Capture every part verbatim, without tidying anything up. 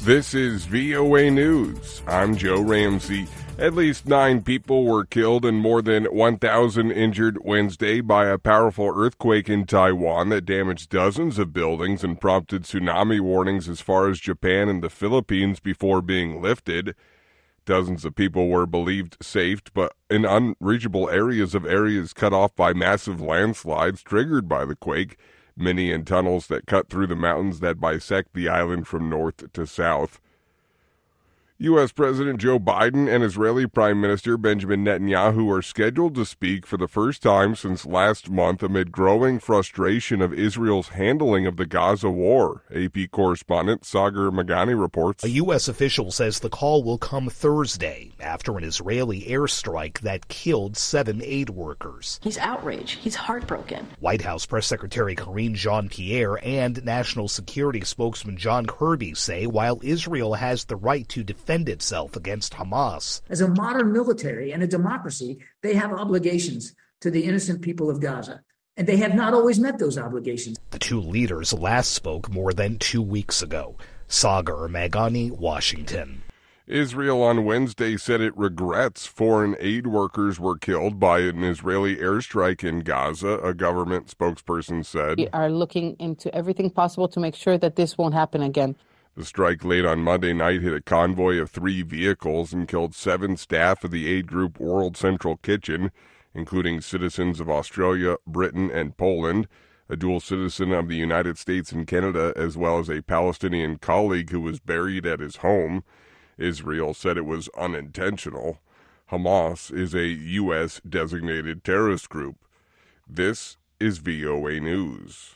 This is V O A News. I'm Joe Ramsey. At least nine people were killed and more than one thousand injured Wednesday by a powerful earthquake in Taiwan that damaged dozens of buildings and prompted tsunami warnings as far as Japan and the Philippines before being lifted. Dozens of people were believed saved, but in unreachable areas of areas cut off by massive landslides triggered by the quake, many in tunnels that cut through the mountains that bisect the island from north to south. U S. President Joe Biden and Israeli Prime Minister Benjamin Netanyahu are scheduled to speak for the first time since last month amid growing frustration of Israel's handling of the Gaza war. A P correspondent Sagar Magani reports. A U S official says the call will come Thursday after an Israeli airstrike that killed seven aid workers. He's outraged. He's heartbroken. White House Press Secretary Karine Jean-Pierre and National Security spokesman John Kirby say while Israel has the right to defend itself against Hamas. As a modern military and a democracy, they have obligations to the innocent people of Gaza, and they have not always met those obligations. The two leaders last spoke more than two weeks ago. Sagar Magani, Washington. Israel on Wednesday said it regrets foreign aid workers were killed by an Israeli airstrike in Gaza, a government spokesperson said. We are looking into everything possible to make sure that this won't happen again. The strike late on Monday night hit a convoy of three vehicles and killed seven staff of the aid group World Central Kitchen, including citizens of Australia, Britain, and Poland, a dual citizen of the United States and Canada, as well as a Palestinian colleague who was buried at his home. Israel said it was unintentional. Hamas is a U S designated terrorist group. This is V O A News.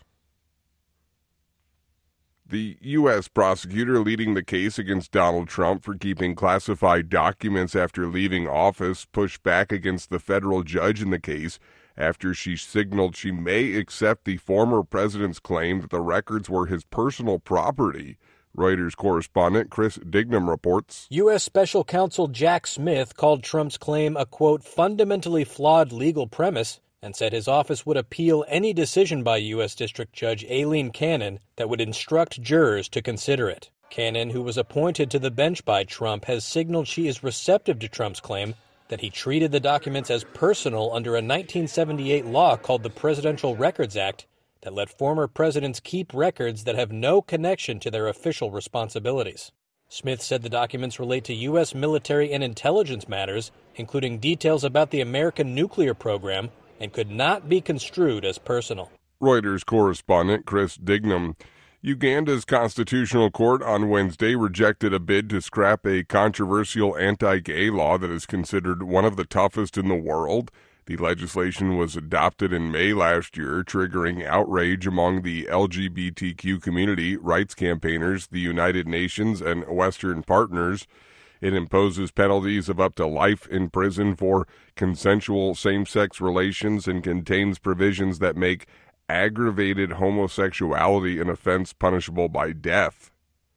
The U S prosecutor leading the case against Donald Trump for keeping classified documents after leaving office pushed back against the federal judge in the case after she signaled she may accept the former president's claim that the records were his personal property. Reuters correspondent Chris Dignam reports. U S. Special Counsel Jack Smith called Trump's claim a, quote, fundamentally flawed legal premise, and said his office would appeal any decision by U S. District Judge Aileen Cannon that would instruct jurors to consider it. Cannon, who was appointed to the bench by Trump, has signaled she is receptive to Trump's claim that he treated the documents as personal under a nineteen seventy-eight law called the Presidential Records Act that let former presidents keep records that have no connection to their official responsibilities. Smith said the documents relate to U S military and intelligence matters, including details about the American nuclear program, and could not be construed as personal. Reuters correspondent Chris Dignam. Uganda's constitutional court on Wednesday rejected a bid to scrap a controversial anti-gay law that is considered one of the toughest in the world. The legislation was adopted in May last year, triggering outrage among the L G B T Q community, rights campaigners, the United Nations, and Western partners. It imposes penalties of up to life in prison for consensual same-sex relations and contains provisions that make aggravated homosexuality an offense punishable by death.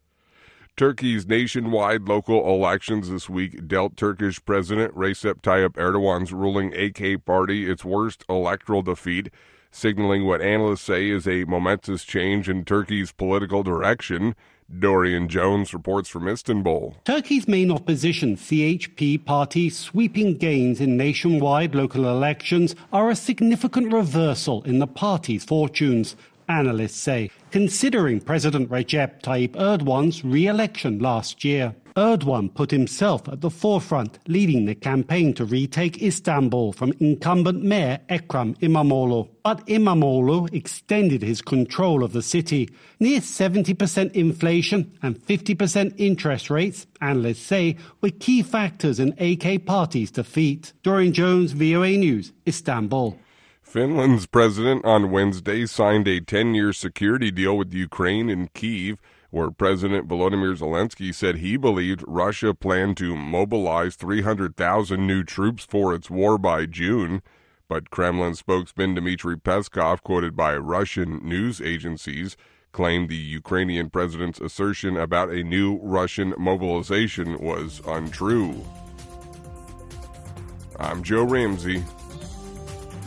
Turkey's nationwide local elections this week dealt Turkish President Recep Tayyip Erdogan's ruling A K party its worst electoral defeat, signaling what analysts say is a momentous change in Turkey's political direction. Dorian Jones reports from Istanbul. Turkey's main opposition, C H P party's sweeping gains in nationwide local elections are a significant reversal in the party's fortunes, analysts say, considering President Recep Tayyip Erdogan's re-election last year. Erdogan put himself at the forefront, leading the campaign to retake Istanbul from incumbent mayor Ekrem İmamoğlu. But İmamoğlu extended his control of the city. Near seventy percent inflation and fifty percent interest rates, analysts say, were key factors in A K party's defeat. Dorian Jones, V O A News, Istanbul. Finland's president on Wednesday signed a ten-year security deal with Ukraine in Kyiv, where President Volodymyr Zelensky said he believed Russia planned to mobilize three hundred thousand new troops for its war by June. But Kremlin spokesman Dmitry Peskov, quoted by Russian news agencies, claimed the Ukrainian president's assertion about a new Russian mobilization was untrue. I'm Joe Ramsey.